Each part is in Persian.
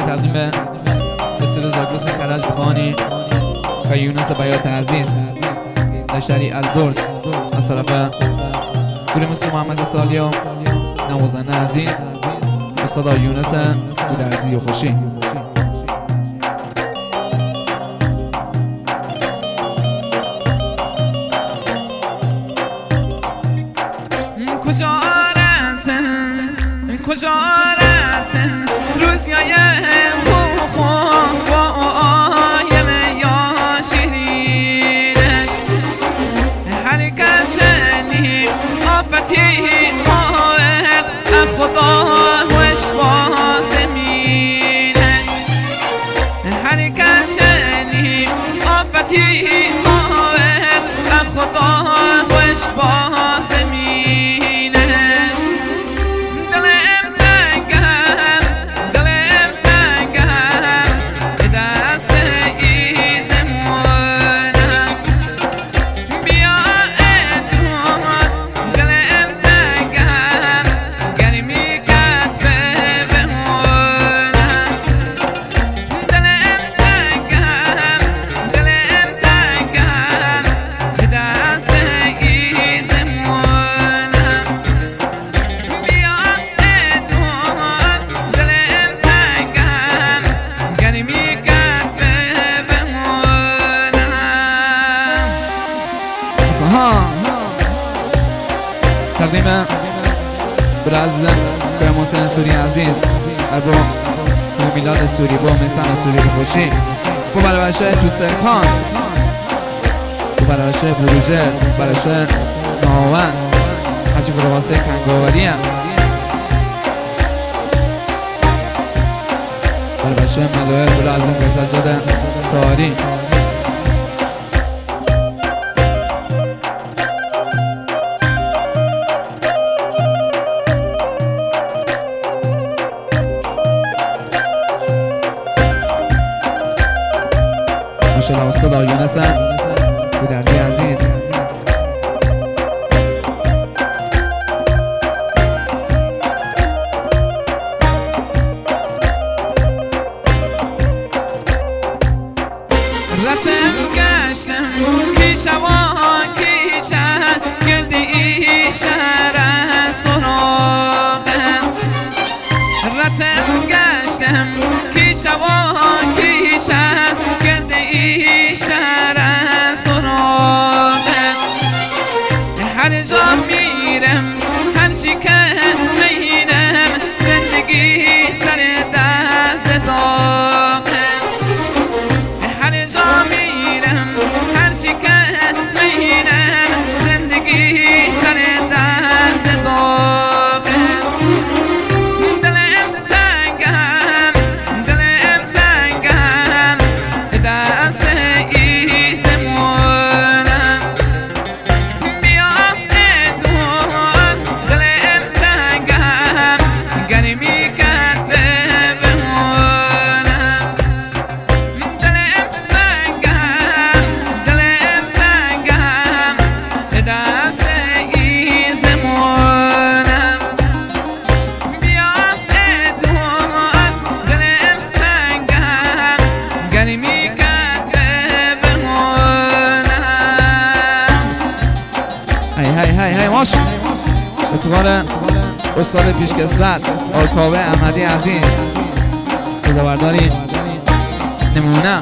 تقدیم به استر زاگرس کرج بخانی و یونس بیات عزیز دشتری البرز از طرف گروه مثل محمد سالی و نوازنده عزیز استاد یونس بودرزی و خوشی. کجا رفتن روزیای خوب با آیم یا شیرینش هر کشنی آفتی ماهر خدا وش با زمینش هر کشنی آفتی ماهر خدا وش با زمینش تقدیم به عزیزم به محسن سوری عزیز با میلاد سوری با میسن سوری خوشی با برابرشه تو سرکان با برابرشه بروجه برابرشه ناوان هرچی که واسه کنگاوری هم برابرشه مدوه بلا عزیزم به سجاده تاری ماشاءالله استاد یونس بودرزی عزیز رتم گشتم کیشوان کیشه گردی شهر سراغن رتم گشتم کیشوان کیشه گردی شهر سراغن هر جا میرم هر چی که میبینم زندگی سر دست داغن هر جا میرم هر چی که میبینم زندگی سر دست داغن دلم تنگم دلم تنگم دست ایزمونم بیا دوست دلم تنگم گرمی کرد بمونم دلم تنگم دست ایزمونم بیا دوست دلم تنگم گرمی کرد بمونم. هی ماش اتقال استاد پیشکسوت آرکاوه احمدی عزیز صدا برداری نمونه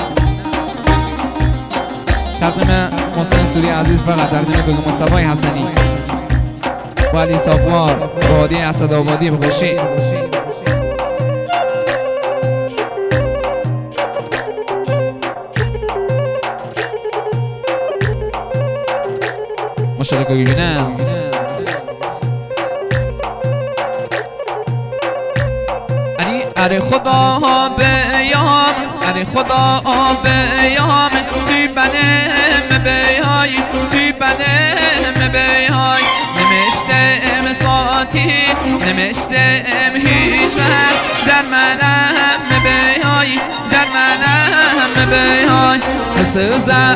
تقدیم محسن سوری عزیز فقط تقدیم به مصطفی حسنی با علی صافوار با عادی اسدآبادی بخوشی ماشاءالله یونس اره خدا بیام اره خدا بیام توی بنم بیای توی بنم بیای نمشتم ساعتی نمشتم هیچ وقت در منم بیای در منم بیای سزا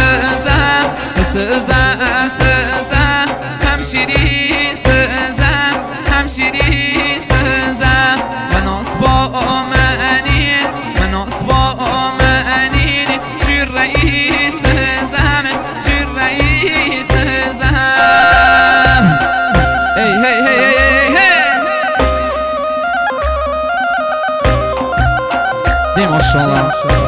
همشیری سزا همشیری سزا و ناس با من ماشاءالله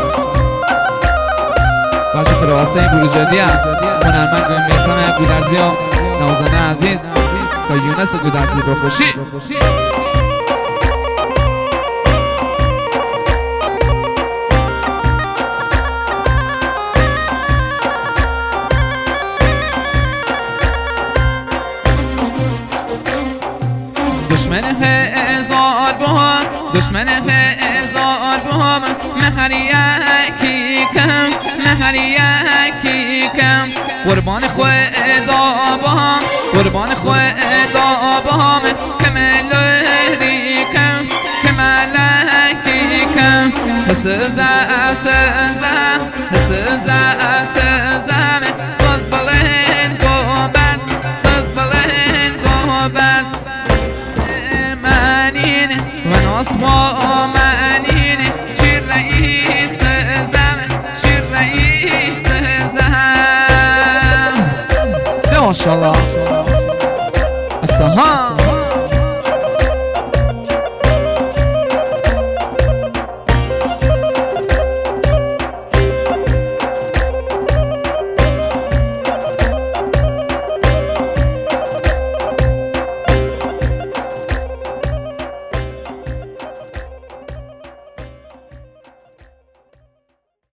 باشه کرواسه بروجدی هم هنرمند میسم گودرزی و نوازنده عزیز با یونس گودرزی با خوشی دشمن هزار بهم دشمن هزار بهم مهر یکی کم مهر یکی کم قربان خدا بهم قربان خدا بهم که ملوری کم که ملکی کم حس زم ساز بلند گوبت ساز بلند گوبت اسماء منين شير رئيس زمن شير رئيس زمن ما شاء الله السهام